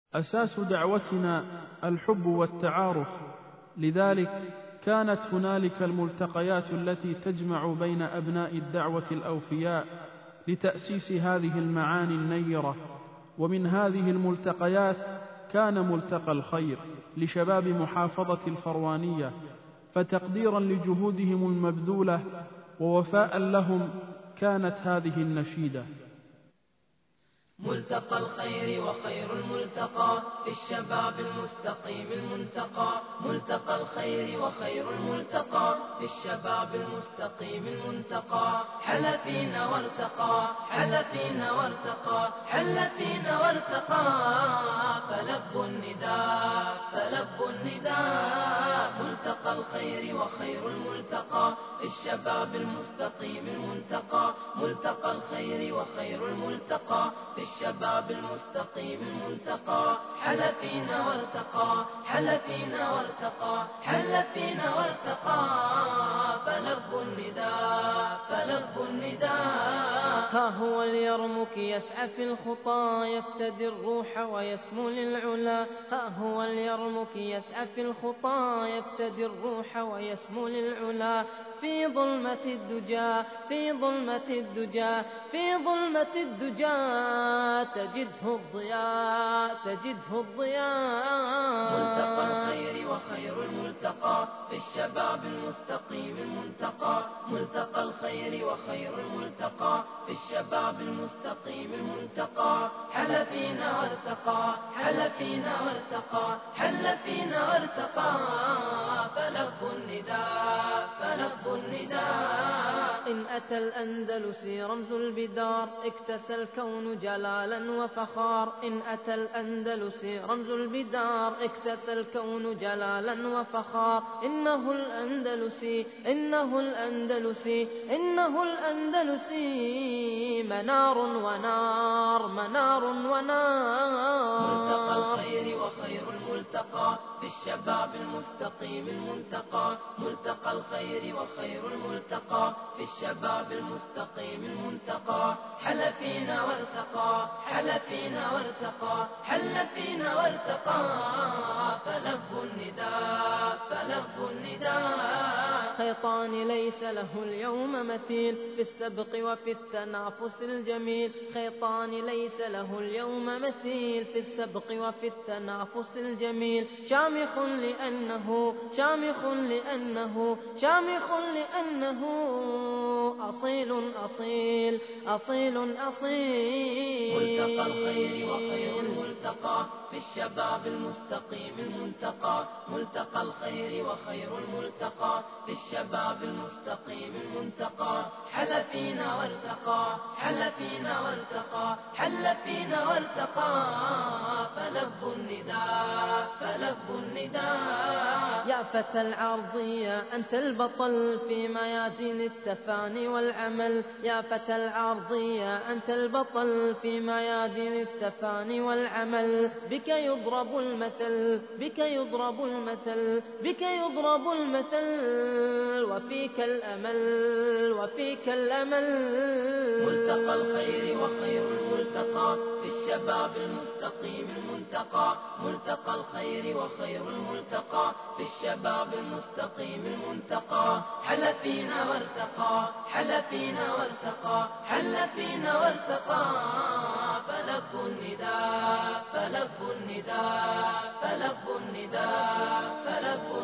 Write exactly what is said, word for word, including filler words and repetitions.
أساس دعوتنا الحب والتعارف، لذلك كانت هنالك الملتقيات التي تجمع بين أبناء الدعوة الأوفياء لتأسيس هذه المعاني النيرة. ومن هذه الملتقيات كان ملتقى الخير لشباب محافظة الفروانية، فتقديرا لجهودهم المبذولة ووفاء لهم كانت هذه النشيدة: ملتقى الخير وخير الملتقى في الشباب المستقيم المنتقى. ملتقى الخير وخير الملتقى في الشباب المستقيم المنتقى. حل فينا وارتقى، حل فينا وارتقى، حل فينا وارتقى. فلبوا النداء، فلبوا النداء. ملتقى الخير وخير الملتقى في الشباب المستقيم المنتقى. ملتقى الخير وخير الملتقى في الشباب المستقيم المنتقى. حل فينا وارتقى، حل فينا وارتقى، حل فينا وارتقى. فلبوا النداء، فلبوا النداء. ها هو اليرمك يسعى في الخطى، يفتدي الروح ويسمو للعلا. ها هو اليرمك يسعى في الخطى، يفتدي الروح ويسمو للعلا. في ظلمة الدجى، في ظلمة الدجى، في ظلمة الدجى تجده الضياء، تجده الضياء. ملتقى الخير وخير الملتقى في الشباب المستقيم المنتقى. ملتقى الخير وخير الملتقى في الشباب المستقيم المنتقى. حل فينا وارتقى، حل فينا وارتقى، حل فينا وارتقى. فلبوا النداء، فلبوا النداء. إن أتى الأندلسي رمز البدار، اكتسى الكون جلالا وفخار. إن أتى الأندلسي رمز البدار، اكتسى الكون جلالا وفخار. إنه الأندلسي، إنه الأندلسي، إنه الأندلسي. منار ونار، منار ونار. ملتقى الخير وخير الملتقى في الشباب المستقيم المنتقى. ملتقى الخير وخير الملتقى في الشباب المستقيم المنتقى. حل فينا وارتقى، حل فينا وارتقى، حل فينا وارتقى. فلبوا النداء، فلبوا النداء. خيطان ليس له اليوم مثيل في السبق وفي التنافس الجميل. خيطان ليس له اليوم مثيل في السبق وفي التنافس الجميل. شامخ لأنه، شامخ لأنه، شامخ لأنه أصيل أصيل، أصيل أصيل. ملتقى الخير وخير الملتقى في الشباب المستقيم المنتقى. ملتقى الخير وخير الملتقى في الشباب المستقيم المنتقى. حل فينا وارتقى، حل فينا وارتقى، حل فينا وارتقى. فلبوا النداء، فلبوا النداء. يا فتى العرضية أنت البطل في ميادين التفاني والعمل. يا فتى العرضية أنت البطل في ميادين التفاني والعمل. بك يضرب المثل، بك يضرب المثل، بك يضرب المثل. وفيك الأمل، وفيك الأمل. ملتقى الخير وخير الملتقى في الشباب المستقيم المنتقى. ملتقى الخير وخير الملتقى في الشباب المستقيم المنتقى. حل فينا وارتقى، حل فينا وارتقى، حل فينا وارتقى. فلبوا النداء، فلبوا النداء، فلبوا النداء، فلبوا